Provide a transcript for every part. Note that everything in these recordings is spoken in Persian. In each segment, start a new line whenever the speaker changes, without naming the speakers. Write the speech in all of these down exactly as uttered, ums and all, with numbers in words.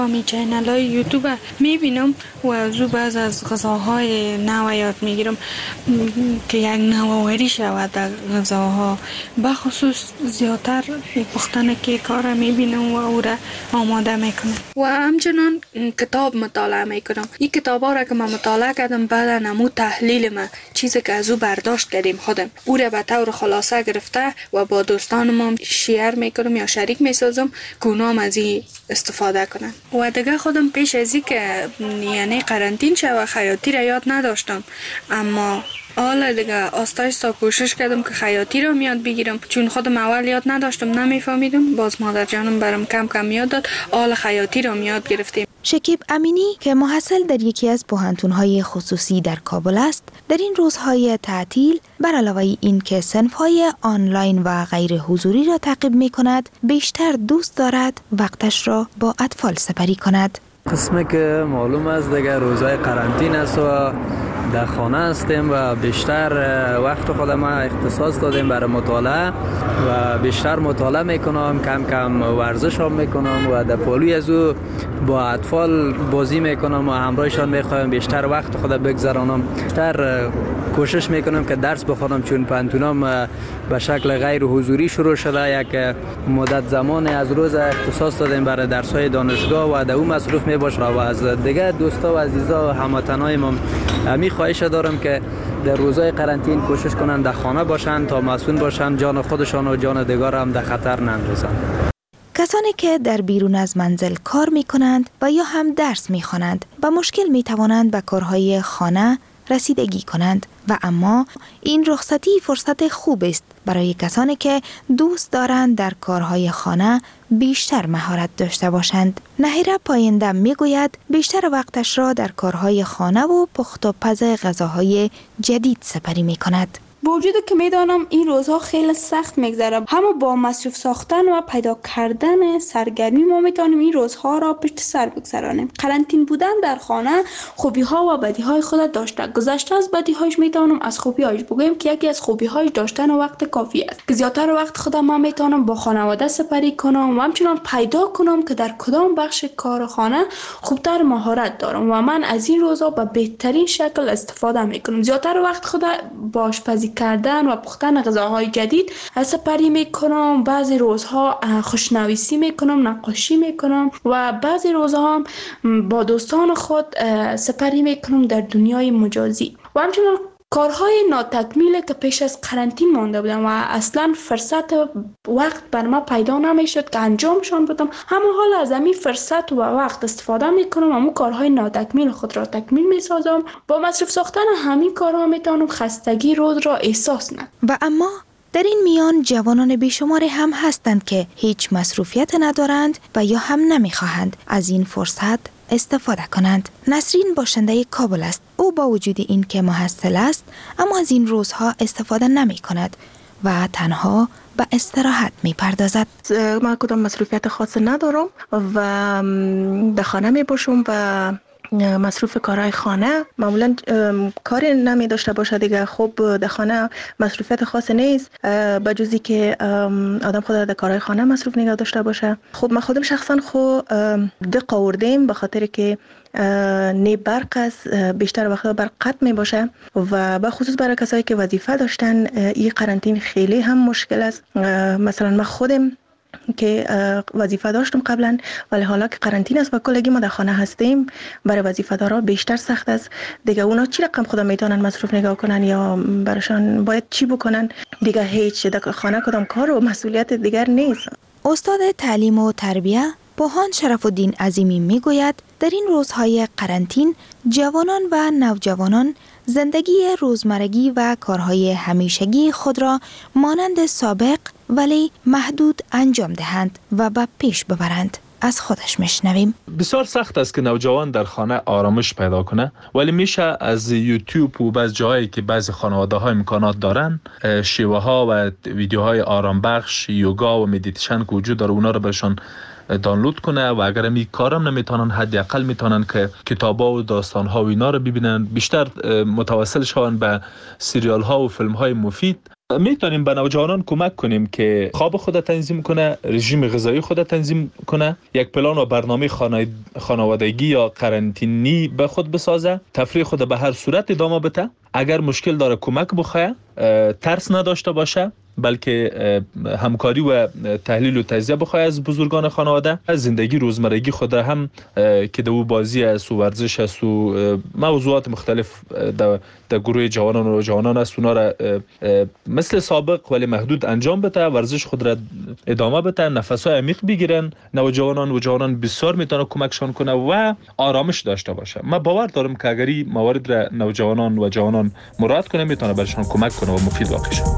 می چینل های یوتیوب میبینم و از او بعض از غذاهای نو یاد میگیرم که یک نوآوری شود در غذاها. بخصوص زیادتر پختن کیک ها را میبینم و او را آماده میکنم و همچنان کتاب مطالعه میکنم. این کتاب ها را که من مطالعه کردم بعد نمو تحلیل ما چیزی که از او برداشت کردیم خودم او را به طور خلاصه گرفته و با دوستان ما شیر میکنم یا شریک میسازم که اونام از این استفاده کنن. و دیگه خودم پیش از این که یعنی قرنطین شد و خیاطی را یاد نداشتم، اما حالا دیگه آستا آستا کوشش کردم که خیاطی را یاد بگیرم، چون خودم اول یاد نداشتم نمیفهمیدم. باز مادر جانم برام کم کم یاد داد، حالا خیاطی را یاد گرفتیم.
شکیب امینی که محصل در یکی از پوهنتون‌های خصوصی در کابل است، در این روزهای تعطیل بر علاوه این که صنف‌های آنلاین و غیر حضوری را تعقیب می‌کند، بیشتر دوست دارد وقتش را با اطفال سپری کند.
قسمی که معلوم است دیگه روزهای قرنطینه است و در خانه هستیم و بیشتر وقت خود ما اختصاص دادیم برای مطالعه و بیشتر مطالعه میکنم، کم کم ورزش هم میکنم و در پالوی از او با اطفال بازی میکنم و همراهشان میخوایم بیشتر وقت خود بگذرانم. بیشتر کوشش میکنم که درس بخونم، چون پانتونم به شکل غیر حضوری شروع شده. یک مدت زمان از روز اختصاص دادیم برای درس های دانشگاه و در اون مصروف میباشم و از دیگه دوستا و عزیزا و هموطنای ما می خواهش دارم که در روزهای قرنطین کوشش کنند در خانه باشند تا مسئول باشند، جان خودشان و جان دیگر هم در خطر نندازند.
کسانی که در بیرون از منزل کار می کنند و یا هم درس می خوانند با مشکل می توانند به کارهای خانه رسیدگی کنند و اما این رخصتی فرصت خوب است برای کسانی که دوست دارند در کارهای خانه بیشتر مهارت داشته باشند. نهیره پاینده می گوید بیشتر وقتش را در کارهای خانه و پخت و پز غذاهای جدید سپری می کند.
با وجود که میدانم این روزها خیلی سخت میگذره، اما با مصروف ساختن و پیدا کردن سرگرمی ما میتونیم این روزها را پشت سر بگذرانیم. قرنطین بودن در خانه خوبی ها و بدی های خود داشته. گذشته از بدی هایش میتونم از خوبی هایش بگویم که یکی از خوبی هایش داشتن وقت کافی است که زیادتر وقت خودم من میتونم با خانواده سپری کنم و همچنان پیدا کنم که در کدام بخش کار خانه خوبتر مهارت دارم و من از این روزها به بهترین شکل استفاده میکنم. زیادتر وقت خود با آشپزی کردن و پختن غذاهای جدید سپری میکنم. بعضی روزها خوشنویسی میکنم، نقاشی میکنم و بعضی روزها با دوستان خود سپری میکنم در دنیای مجازی و همچنین کارهای ناتکمیل که پیش از قرنطین مانده بودم و اصلا فرصت وقت بر ما پیدا نمیشد که انجامشان بدم، اما حالا از همین فرصت و وقت استفاده میکنم، اما کارهای ناتکمیل خود را تکمیل میسازم. با مصرف ساختن همین کارها میتونم خستگی روز را احساس نکنم.
و اما در این میان جوانان بیشماری هم هستند که هیچ مصروفیت ندارند و یا هم نمیخواهند از این فرصت استفاده کنند. نسرین باشنده کابل است. او با وجود این که محصل است اما از این روزها استفاده نمی کند و تنها به استراحت می پردازد.
من کدام مصروفیت خاص ندارم و در خانه می باشم و مصروف کارهای خانه. معمولا کاری نمی داشته باشه دیگه. خب در خانه مصروفیت خاص نیست به جزی که آدم خود در کارهای خانه مصروف نگه داشته باشه. خب من خودم شخصا خود دق آوردیم به خاطر که نه برق است، بیشتر وقتا برق قطع می باشه و به خصوص برای کسایی که وظیفه داشتن این قرنطین خیلی هم مشکل است. مثلا من خودم که وظیفه داشتم قبلا، ولی حالا که قرنطین است و کلگی ما در خانه هستیم، برای وظیفه دارا بیشتر سخت است دیگه. اونا چی رقم خدا میتونن مصروف نگاه کنن یا براشان باید چی بکنن دیگه؟ هیچ در خانه کدام کار و مسئولیت دیگر نیست.
استاد تعلیم و تربیه بوهان شرف الدین عظیمی میگوید در این روزهای قرنطین جوانان و نوجوانان زندگی روزمرگی و کارهای همیشگی خود را مانند سابق ولی محدود انجام دهند و به پیش ببرند. از خودش میشنویم.
بسیار سخت است که نوجوان در خانه آرامش پیدا کنه، ولی میشه از یوتیوب و بعض جاهایی که بعض خانواده ها امکانات دارن، شیوه ها و ویدیوهای آرام بخش، یوگا و مدیتیشن که وجود داره، اونا رو بهشون دانلود کنه و اگر می کارم نمیتونن حداقل میتونن که کتابا و داستان ها و اینا رو ببینن، بیشتر متوسل شون به سریال ها و فیلم های مفید میتونیم به نوجوانان کمک کنیم که خواب خود تنظیم کنه، رژیم غذایی خود تنظیم کنه، یک پلان و برنامه خانوادگی یا قرنطینی به خود بسازه، تفریح خود به هر صورت ادامه بده. اگر مشکل داره کمک بخواه، ترس نداشته باشه، بلکه همکاری و تحلیل و تجزیه بخواه از بزرگان خانواده. از زندگی روزمرگی خود را هم که دو بازی است و ورزش است و موضوعات مختلف در گروه جوانان و جوانان است، اونا را مثل سابق ولی محدود انجام بده، ورزش خود را ادامه بده، نفس‌های عمیق بگیرن. نوجوانان و جوانان بسیار میتونه کمکشان کنه و آرامش داشته باشه. من باور دارم که اگر این موارد را نوجوانان و جوانان مراعات کنه، میتونه برشان کمک کنه و مفید واقع شه.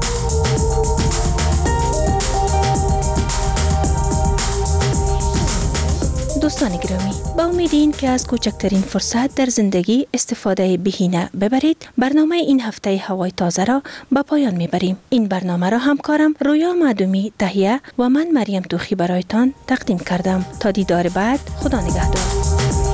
دوستان گرامی، با امید این که از کوچکترین فرصت در زندگی استفاده بهینه ببرید، برنامه این هفته هوای تازه را به پایان میبریم. این برنامه را همکارم رویا معدومی تهیه و من مریم توخی برایتان تقدیم کردم. تا دیدار بعد، خدا نگهدار.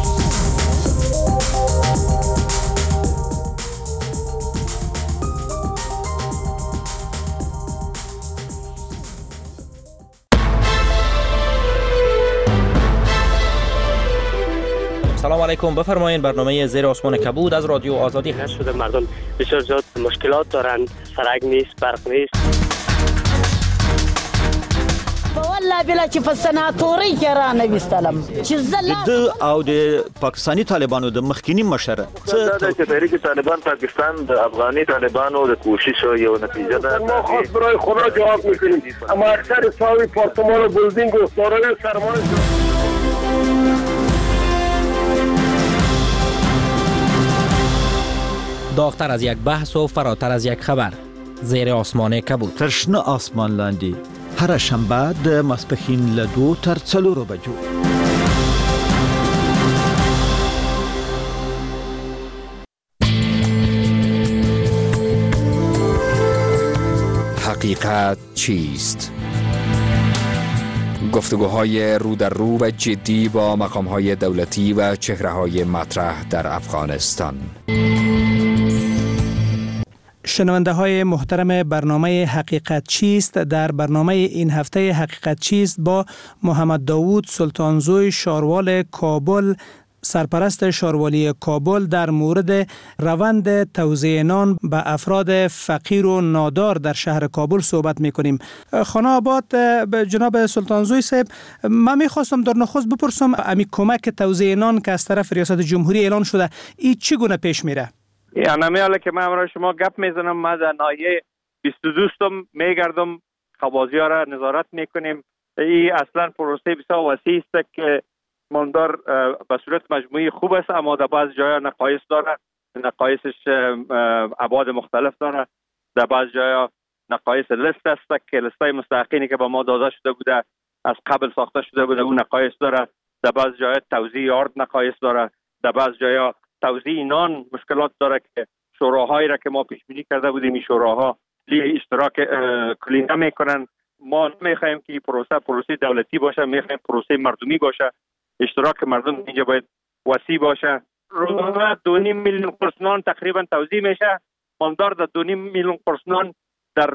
سلام علیکم، بفرمایید. برنامه زیر آسمان کبود از رادیو آزادی هست.
شده مردم بسیار زیاد مشکلات دارند، سرک نیست، برق نیست.
والله بلا چې په سناتوري کې را نه وستلم چې زله
د او د پاکستانی طالبانو د مخکینی مشره
د تحریک طالبان پاکستان د افغاني طالبانو د کوشش یو نتیجه ده.
ما خاص برای خدا جواب میکنیم، اما اکثر ساوی پارتمان و بلدینگ و سارای سرمایه
داغتر از یک بحث و فراتر از یک خبر. زیر آسمان کبود.
ترشنه آسمان لاندی هر شنبه د ماسپښین له دو تر څلورو بجو.
حقیقت چیست؟ گفتگوهای رو در رو و جدی با مقام‌های دولتی و چهره‌های مطرح در افغانستان.
شنونده های محترم برنامه حقیقت چیست، در برنامه این هفته حقیقت چیست با محمد داوود سلطانزوی شاروال کابل، سرپرست شاروالی کابل، در مورد روند توزیع نان به افراد فقیر و نادار در شهر کابل صحبت میکنیم. خانه آباد جناب سلطانزوی صاحب، من میخواستم در نخست بپرسم امی کمک توزیع نان که از طرف ریاست جمهوری اعلان شده، این چگونه پیش میره؟
یعنی حالا که من امروز شما گپ میزنم، ما در ناحیه بیست و دوستم میگردم، خوازی ها را نظارت میکنیم. این اصلا پروسه بسیار وسیع است که ماندار به صورت مجموعی خوب است، اما در بعض جایا نقایص داره، نقایصش ابعاد مختلف داره. در بعض جایا نقایص لیست است که لیستای مستحقینی که به ما داده شده بوده از قبل ساخته شده بوده، اون نقایص داره. در بعض جایا توزیع آرد نقایص داره. در بعض جایا توزیع نان مشکلات داره که شوراهایی را که ما پیش بینی کرده بودیم این شوراها لی اشتراک کلی نمیکنن. ما میخوایم که پروسه پروسه دولتی باشه، میخوایم پروسه مردمی باشه، اشتراک مردم اینجا باید وسیع باشه. روزانه دو نیم میلیون قرص نان تقریبا توزیع میشه. ماندار در دو نیم میلیون قرص نان در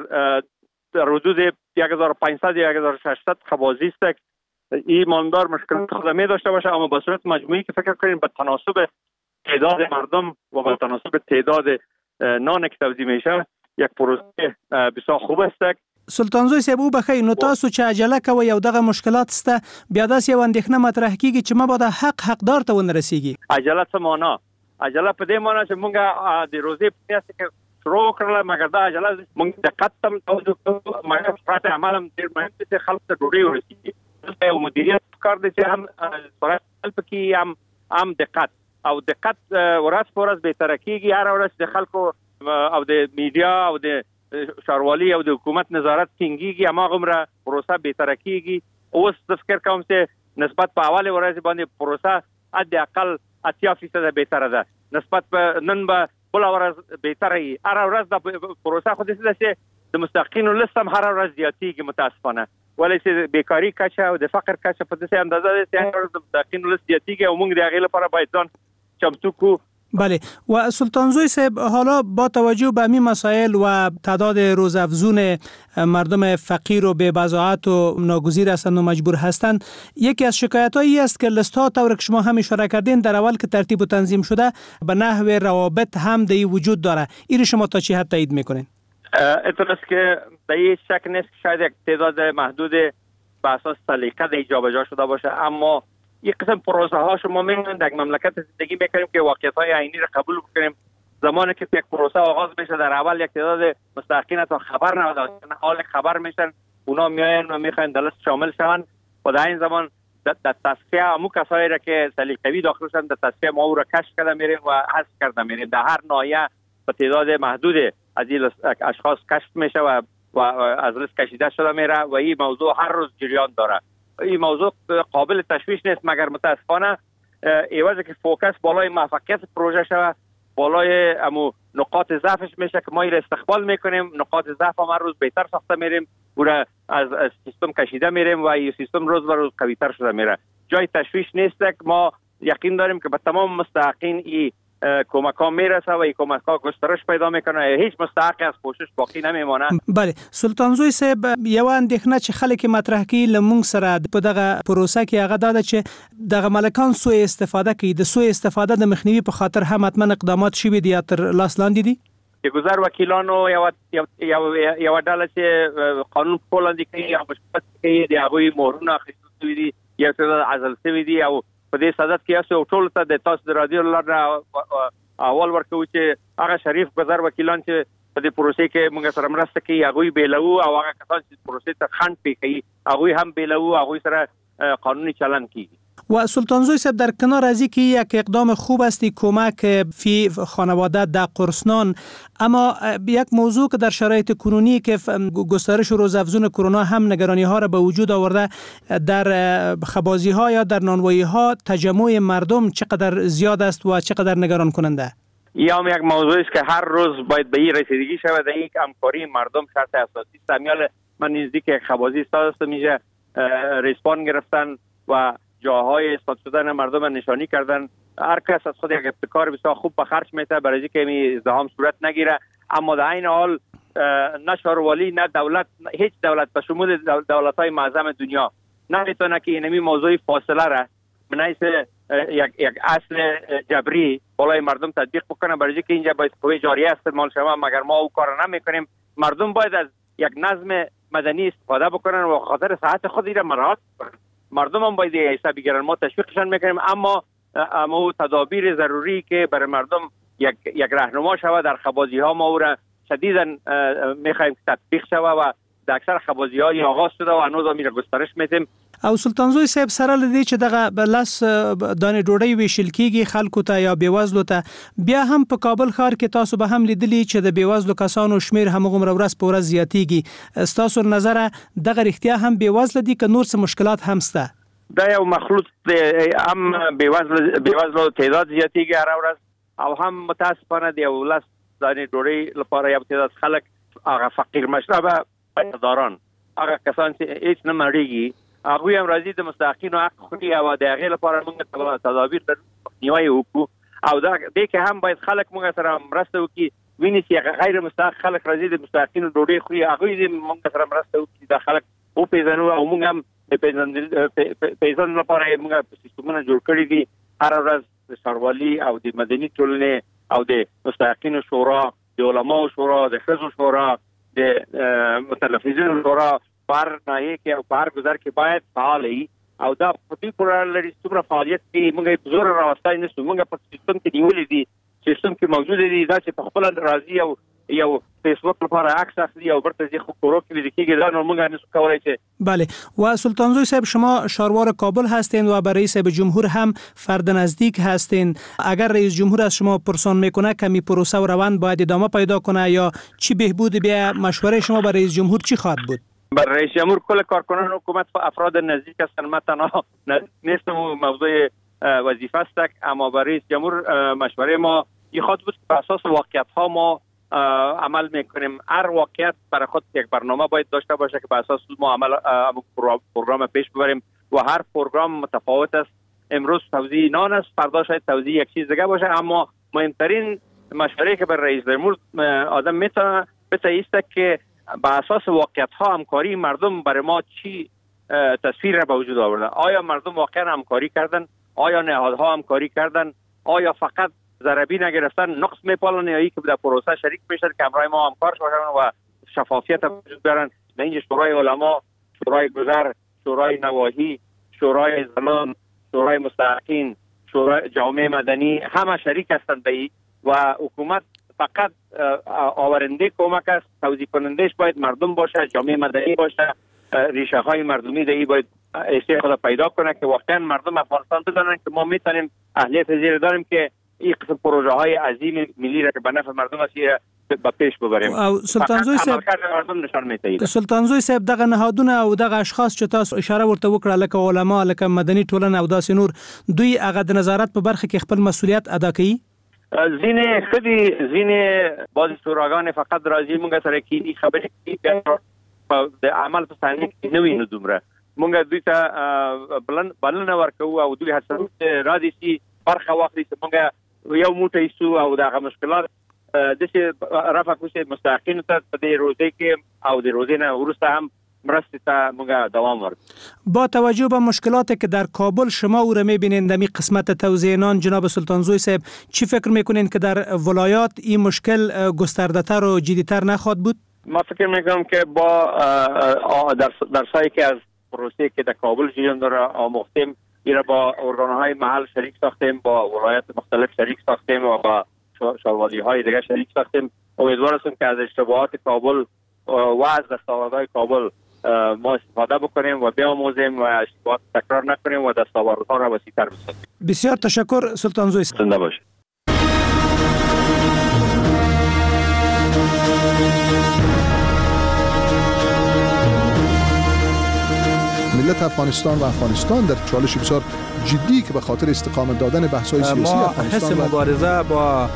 در حدود یک هزار و پانصد یا یک هزار و ششصد خبازی است. این ماندار مشکلات خدمه داشته باشه، اما به صورت مجموعی که فکر کنیم به تناسب تعداد مردم و به تناسب تعداد نان که توزیع میشه یک پروسه بسیار خوب است.
سلطانزوی صاحب او بخی نو تاسو چې عجله کوي یو دغه مشکلات سته، بیا داسې یو اندېښنه مطرح کیږي چې ما به د حق حقدار ته ونه رسیږي.
عجله څه معنا؟ عجله په دې معنا چې مونږ د روزې په میاشت کې شروع کړله، مګر دا عجله مونږ دقت هم توجه کوو، مګر صورت عمل هم ډېر مهم دی چې خلک ته ډوډۍ ورسېږي. دلته یو مدیریت پکار دی چې هم صورت عمل پکې هم هم دقت او دقت ورځ په ورځ بهتره کیږي. هر ورځ د خلکو او د میډیا او د شاروالی او د حکومت نظارت ټینګیږي، هماغومره پروسه بهتره کیږي. اوس فکر کوم چې نسبت په اول ورځ باندې پروسه حداقل اتیا فیصد بهتره ده، نسبت په نن به بل ورځ بهتره وي. هر ورځ د پروسه خو داسې ده چې د مستحقینو لیست هم هر ورځ زیاتیږي متاسفانه، ولې چې بیکاری کچه او د فقر کچه په داسې اندازه ده چې هر ورځ د مستحقینو لیست زیاتیږي او موږ د هغې لپاره باید ځان چمتو کړو
بله و سلطان زوی صاحب، حالا با توجه به همین مسائل و تعداد روزافزون مردم فقیر و بی بضاعت و ناگزیر هستند و مجبور هستند، یکی از شکایت‌هایی است که لیست ها طور که شما هم اشاره کردین در اول که ترتیب و تنظیم شده به نحو روابط هم دی وجود داره. این شما تا چه حد تایید میکنین؟
اینطور است که به هیچ شک نیست که شاید یک تعداد محدود به اساس سلیقه دی جابجا شده باشه، اما یک قسم پروسه ها شما می‌بینید در مملکت زندگی می‌کنیم که واقعیت‌های عینی را قبول بکنیم. زمانی که یک پروسه آغاز میشه در اول یک تعداد مستحقین تا خبر نداشتن، حال خبر میشن، اونا میاین و میخواین در لیست شامل شون و در این زمان در تصفیه همون کسایی را که سلیقه‌ای داخل شدن در تصفیه ما او را کشف کرده میریم و حذف کرده میریم. در هر ناحیه به تعداد محدود از این اشخاص کشف میشه و و از لیست کشیده شده میره و این موضوع هر روز جریان داره. این موضوع قابل تشویش نیست، مگر متاسفانه ایوازه که فوکس بالای موفقیت پروژه شود، بالای امو نقاط ضعفش میشه که ما این استقبال میکنیم، نقاط ضعف هم هر روز بهتر ساخته میریم، او را از سیستم کشیده میریم و این سیستم روز به روز قوی‌تر شده میره. جای تشویش نیست که ما یقین داریم که به تمام مستحقین این کمک ها میرسه و این کمک ها گسترش پیدا میکنه، هیچ مستحق از کوشش باقی نمیمانه.
بله سلطان زوی صاحب، یو اندېښنه چې خلک مطرح کوي لمونږ سره په دغه پروسه کې هغه دا ده چې دغه ملکان سوء استفاده کوي. د سوء استفاده د مخنیوي په خاطر هم حتما اقدامات شوي دي یا تر لاس لاندې دي؟
د ګذر وکیلانو یو یو یو ډله چې قانون په وړاندې کوي او مشکل کوي د هغوی مهرونه اخیستل شوي دي، یو تعداد عزل شوي دي او په دې صدد کې اسو ټول ته د تاسو د رادیو لاره اول ورکوي چې هغه شریف ګذر وکیلان چې په دې پروسې کې موږ سره مرسته کوي هغوی بیلو او هغه کسان چې پروسې ته خنډ پی کوي هغوی هم بیلو، هغوی سره قانونی چلند کیږي.
و سلطان زوی صاحب، در کنار از اینکه یک اقدام خوب است کمک فی خانواده در قرصنان، اما یک موضوع که در شرایط کنونی که گسترش روزافزون کرونا هم نگرانی ها را به وجود آورده، در خبازی ها یا در نانوایی ها تجمع مردم چقدر زیاد است و چقدر نگران کننده؟
یا هم یک موضوع است که هر روز باید به این رسیدگی شود. در یک همکاری مردم شرط اساسی است. امیال من نزدیک خبازی استاد است میشه ریسپان گرفتن و جاهای اثبات شدن مردم نشانی کردن. هر کس از خود یک ابتکار بسیار خوب به خرج میته برای اینکه می ازدحام صورت نگیره، اما در این حال نه شاروالی نه دولت، هیچ دولت به شمول دولت‌های معظم دنیا نمیتونه که اینمی موضوع فاصله را من حیث یک یک اصل جبری بالای مردم تطبیق بکنه، برای اینکه اینجا باید قوه جاریه استعمال شود، مگر ما او کار نمیکنیم. مردم باید از یک نظم مدنی استفاده بکنن و خاطر صحت خود را مراعات کنن. مردم هم باید حسابی گیرن، ما تشویقشان میکنیم، اما اما تدابیر ضروری که برای مردم یک یک راهنما شود در خبازی ها ما او را شدیداً میخوایم تطبیق شود و در اکثر خبازی های آغاز شده و هنوز هم گسترش میدیم.
او سلطان زوی صاحب، سره لدی چې دغه بلس دانه ډوډۍ ویشل کیږي خلکو ته یا بیوزلو ته، بیا هم په کابل ښار کې تاسو به هم لیدلی چې د بیوزلو کسانو شمیر همغومره ورځ په ورځ زیاتیږي. ستاسو نظر دغه رښتیا هم بیوزله دي که نور څه مشکلات هم شته؟
دا یو مخلوط هم بیوزلو بیوزلو تعداد زیاتیږي هر ورځ او هم متاسفانه د یو لس دانه ډوډۍ لپاره یو تعداد خلک هغه فقیر مشربه پیسه‌داران، هغه کسان چې هیڅ نه مړیږي، هغوی هم راځي د مستحقینو حق خوري او د هغې لپاره موږ تدابیر تر مخنیوی وکړو او دا دې کې هم باید خلک موږ سره مرسته وکړي. ویني چې هغه غیر مستحق خلک راځي د مستحقینو ډوډۍ خوري، هغوی دې موږ سره مرسته وکړي دا خلک وپېژنو او موږ هم د پیژندنې لپاره موږ سیستمونه جوړ کړي دي. هره ورځ د ښاروالي او د مدني ټولنې او د مستحقینو شورا، د علماو شورا، د ښځو شورا، د متلفظینو شورا پر ناحیه کې او پر گذر کې باید فعال وي او دا په دې پورې لري څومره فعالیت کې موږ په زور راوستای نه شو. موږ په سیستم کې نیولې دي، سیستم کې موجود دي، دا چې په خپل راځي او یو فیسبوک لپاره عکس اخلي او برته ځي خو کورو کې لیدل کېږي، دا نو موږ نه کولای چې.
بله و سلطان زوی صاحب، شما شاروار کابل هستین و برای رئیس جمهور هم فرد نزدیک هستین. اگر رئیس جمهور از شما پرسان میکنه کمی پروسه و روند باید ادامه پیدا کنه یا چی بهبود، بیا مشوره شما برای رئیس جمهور چی خواهد بود؟
بر رئیس جمهور کل کارکنان حکومت و افراد نزدیک هستند. من تنها نیستم موضوع وظیفه است، اما بر رئیس جمهور مشوره ما این خواهد بود که بر اساس واقعیت ها ما عمل میکنیم. هر واقعیت برای خود یک برنامه باید داشته باشه که بر اساس ما عمل پروگرام پیش ببریم و هر پروگرام متفاوت است. امروز توزیع نان است، فردا شاید توزیع یک چیز دیگه باشه، اما مهمترین مشوره که بر رئیس جمهور آدم میتونه بده است که به اساس واقعیت ها همکاری مردم برای ما چی تصویر را به وجود آورده. آیا مردم واقعا همکاری کردن؟ آیا نهادها همکاری کردن؟ آیا فقط ضربی نگرفتن نقص میپالن یا ای که در پروسه شریک میشن که همراه ما همکار شدن و شفافیت وجود بیارن؟ در اینجا شورای علما، شورای گذر، شورای نواحی، شورای زنان، شورای مستحقین، شورای جامعه مدنی همه شریک هستند به این و حکومت فقط آورنده کمک است. توزیع کنندش باید مردم باشه، جامعه مدنی باشه، ریشه های مردمی دهی باید ایسته خود پیدا کنه که واقعا مردم افغانستان بدانند که ما میتونیم اهلیت زیر داریم که این قسم پروژه های عظیم ملی را که به نفع مردم است به پیش ببریم.
سلطانزوی صاحب سلطانزوی صاحب دغه نهادونه او دغه اشخاص چې تاسو اشاره ورته وکړه لکه علما، لکه مدني ټولنه او داسې نور، دوی هغه د نظارت په برخه کې خپل مسؤلیت ادا کوي؟
زین خدي زین بعض شوراګان فقط راځي مونږ سره کینی خبرې کوي د عمل په ثانیه کې نه وینو دومره. مونږ دوی ته بلن بلنه ورکوو او دوی هڅه راځي چې برخه واخلي چې مونږ یو موټی سو او دغه مشکلات د څه رافع کوشش مستحقین ته د روزي کې او د روزي نه ورسته هم مرسته ته مونږ دوام ورکړو.
با توجه به مشکلاتی که در کابل شما او را می‌بینید در قسمت توزیع نان، جناب سلطانزوی صاحب چی فکر می‌کنین که در ولایات این مشکل گسترده‌تر و جدی‌تر نخواهد بود؟
ما فکر می‌کنم که با در در سایه که از پروسه که در کابل جریان داره آموختیم، این را با ارگان‌های محل شریک ساختیم، با ولایات مختلف شریک ساختیم و با شوالی‌های دیگر شریک ساختیم. امیدوار هستم که از اشتباهات کابل و از دستاوردهای کابل ما استفاده بکنیم و بیاموزیم و اشتباهات تکرار نکنیم و دستاوردها را وسیع‌تر بسازیم.
بسیار تشکر سلطانزوی صاحب.
زنده باشید.
ملت افغانستان و افغانستان در چالش بسیار جدی که به خاطر استقامت دادن بحث‌های سیاسی
ما
افغانستان
حس مبارزه با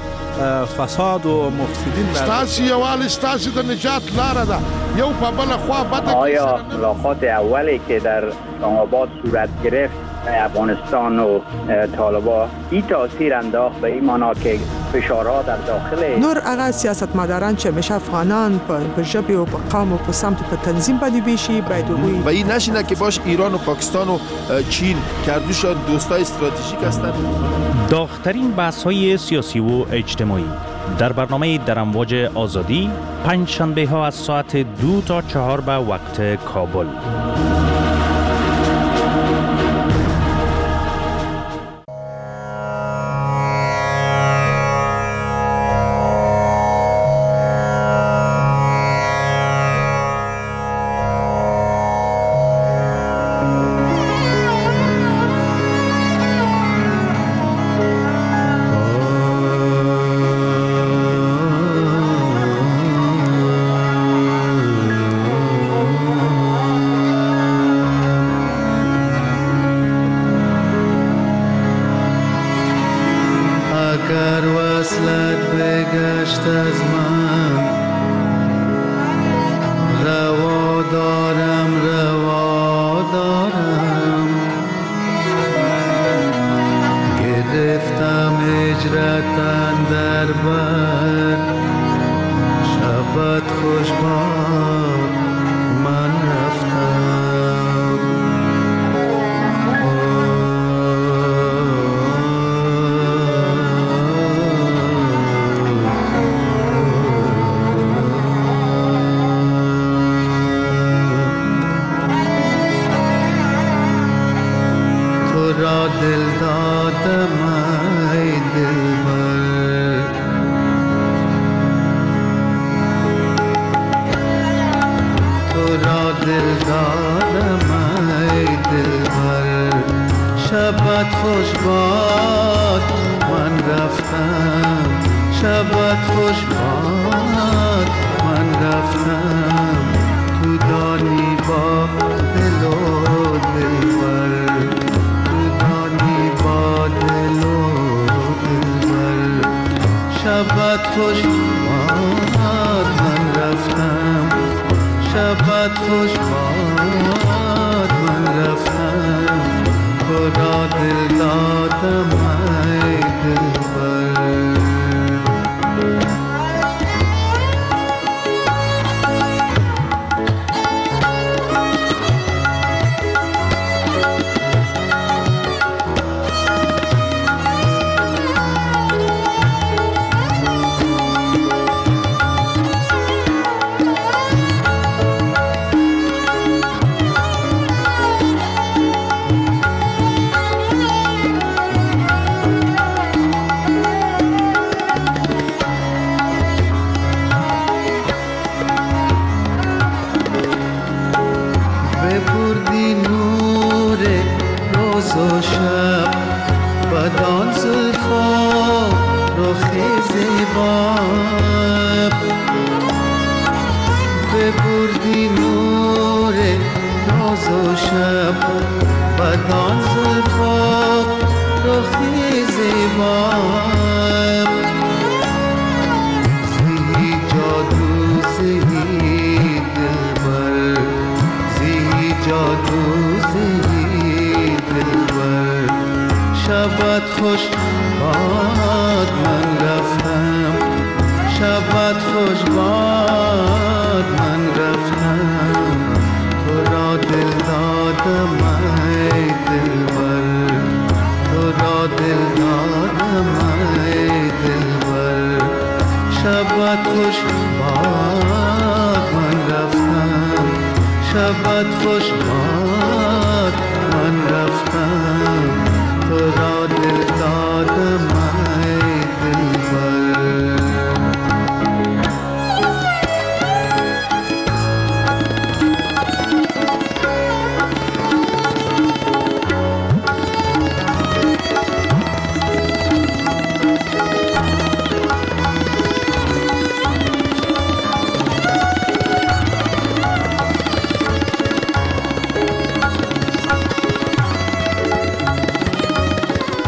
فساد و مفسدین
ستاسي یوال ستاسي د نجات لاره ده یو په بل خوا بده.
آیا ملاقات اولی که در آباد صورت گرفت افغانستان و طالبان این تاثیر انداخت به این معنا که فشارها در داخل
نور هغه سیاستمداران چې همیشه افغانان په ژبه او په قوم او په سمت په تنظیم باندې بیشي باید وي
و این نشینه که باش ایران و پاکستان و چین کردوشان دوستای استراتژیک هستند.
داغ‌ترین بحث‌های سیاسی و اجتماعی در برنامه در امواج آزادی پنج شنبه ها از ساعت دو تا چهار به وقت کابل.
خدا دل دادم ای دلبر
بدان زلفا رخ زیبا ببردی نور ناز و شب بدان زلفا رخ زیبا زهی جادو زهی دلبر زهی جادو زهی دلبر شبت خوش باد من رفتم شبت خوش باد من رفتم تو را دل دادم ای دلبر تو را دل دادم ای دلبر شبت خوش باد من رفتم شبت خوش باد من رفتم